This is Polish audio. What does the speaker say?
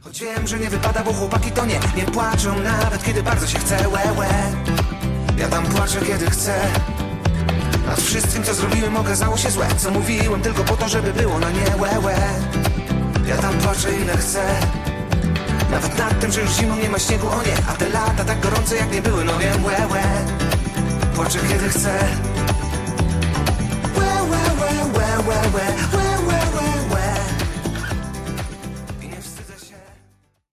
Choć wiem, że nie wypada, bo chłopaki to nie płaczą nawet kiedy bardzo się chce, łe. Ja tam płaczę kiedy chcę. Nad wszystkim co zrobiłem okazało się złe. Co mówiłem tylko po to, żeby było na nie, łe. Ja tam płaczę ile chcę. Nawet nad tym, że już zimą nie ma śniegu, o nie. A te lata tak gorące jak nie były, no wiem, łe. Płaczę kiedy chcę.